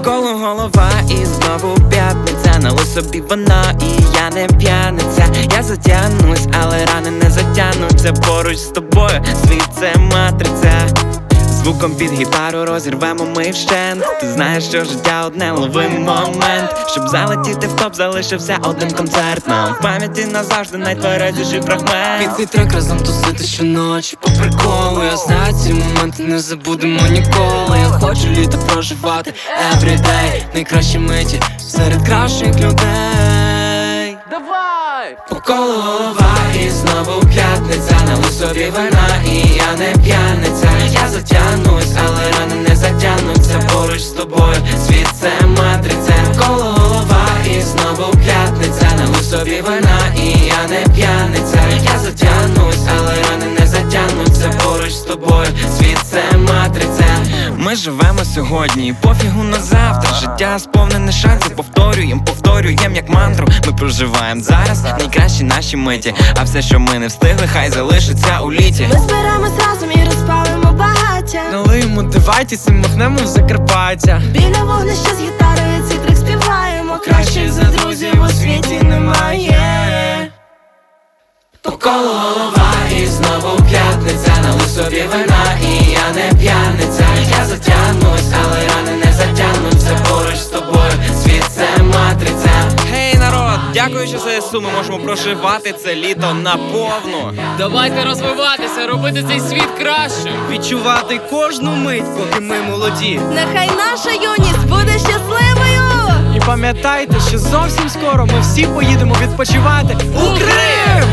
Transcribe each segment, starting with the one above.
Коло голова і знову п'ятниця. Налий собі вина і я не п'яниця. Я затягнусь, але рани не затягнуться. Поруч з тобою світ це матриця. Звуком під гітару розірвемо ми вщент. Ти знаєш, що життя одне, лови момент. Щоб залетіти в топ, залишився один концерт. Нам в пам'яті назавжди найтверезіший фрагмент. Під цей трек разом тусити щоночі по приколу. Я знаю, ці моменти не забудемо ніколи. Я хочу літо проживати everyday. Найкращі миті серед кращих людей. Давай! По колу голова і знову п'ятниця. Налий собі вина і я не п'яниця. Я затягнусь, але рани не затягнуться. Поруч з тобою світ це матриця. Коло голова і знову п'ятниця. Налий собі вина і я не п'яниця. Я затягнусь, але рани не затягнуться. Поруч з тобою світ це матриця. Ми живемо сьогодні, пофігу на завтра. Життя сповнене шансів, повторюєм як мантру. Ми проживаємо зараз найкращі наші миті. А все, що ми не встигли, хай залишиться у літі. Ми зберемось разом і розпалимо багаття. Налиємо дивайтесь і махнемо в Закарпаття. Біля вогнища з гітарою цей трек співаємо. Кращих за друзів у світі немає. По колу голова і знову п'ятниця. Налий собі вина і я не п'яниця. Я затягнусь, але рани не затягнуться. Поруч з тобою світ це матриця. Гей, народ, дякуючи ЗСУ, ми можемо проживати це літо наповну. Давайте розвиватися, робити цей світ кращим. Відчувати кожну мить, поки ми молоді. Нехай наша юність буде щасливою. І пам'ятайте, що зовсім скоро ми всі поїдемо відпочивати у Крим!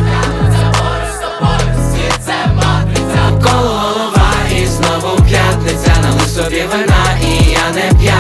Коло голова і знову п'ятниця. Налий собі вина і я не п'яниця.